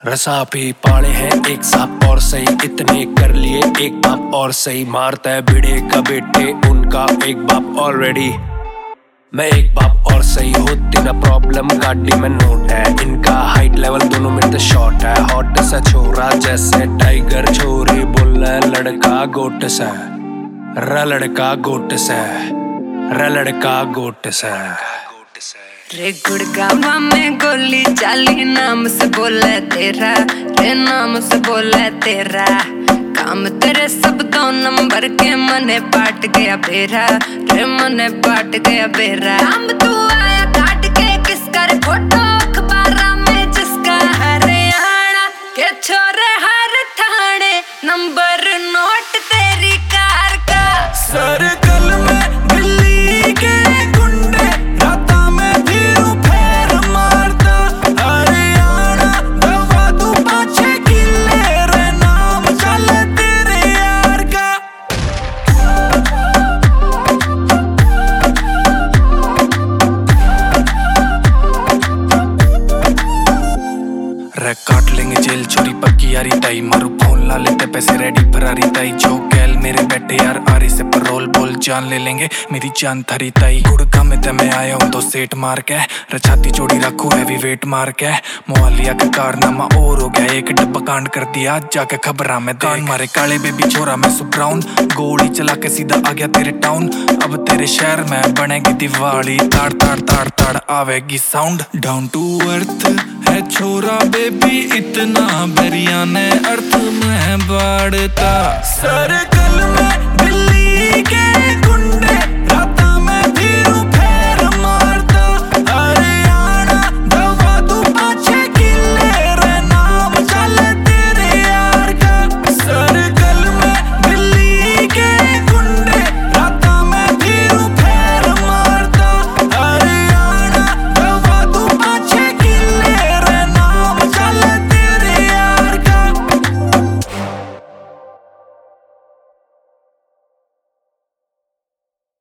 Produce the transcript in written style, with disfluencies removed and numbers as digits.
रसा भी पाले हैं एक सांप और सही, इतने कर लिए एक बाप और सही। मारता है भिड़े का बेटे उनका एक बाप ऑलरेडी। मैं एक बाप और सही होती ना प्रॉब्लम, गाड़ी में नोट है इनका। हाइट लेवल दोनों में तो शॉर्ट है। हॉट सा छोरा जैसे टाइगर, छोरी बोले लड़का गोट सा। लड़का गोट सा, लड़का गोट सा। रे गुड़गावा में गोली चाली, नाम से बोले तेरा, रे नाम से बोले तेरा। काम तेरे सब 2 नंबर के, मने पाट गया बेरा, रे मने पाट गया बेरा। काम तू आया काट के किसका रे फोटो अखबारा में जिसका, हरियाणा के छोरे हर थाने नंबर नोट तेरी कार का। सर्कल में दिल्ली के गुंडे राता में भी फेर मारता, हरियाणा दवा तू 5-6 किले रे नाम चल तेरे यार का। रे काट लेंगे जेल चोरी पक्की यारी ताई, मारू फोन ला लेते पैसे रेडी फरारी ताई। जो कैल मेरे बेटे यार आरी से परोल बोल जान ले लेंगे मेरी जान थरी ताई। गुड़का में ते मैं आया हूँ 2 सेट मार के, रछाती चोड़ी रखू हैवी वेट मार के। मोहालिया का कारनामा और हो गया, एक डब्बा कांड कर दिया जाके खबरा में। कान मारे काले बेबी छोरा मैं सु ब्राउन, गोली चला के सीधा आ गया तेरे टाउन। अब तेरे शहर में बनेगी दिवाली, ताड़ ताड़ ताड़ ताड़ आवेगी साउंड। डाउन टू अर्थ है छोरा बेबी इतना, बरियाने अर्थ में बाढ़ता। सर्कल में दिल्ली के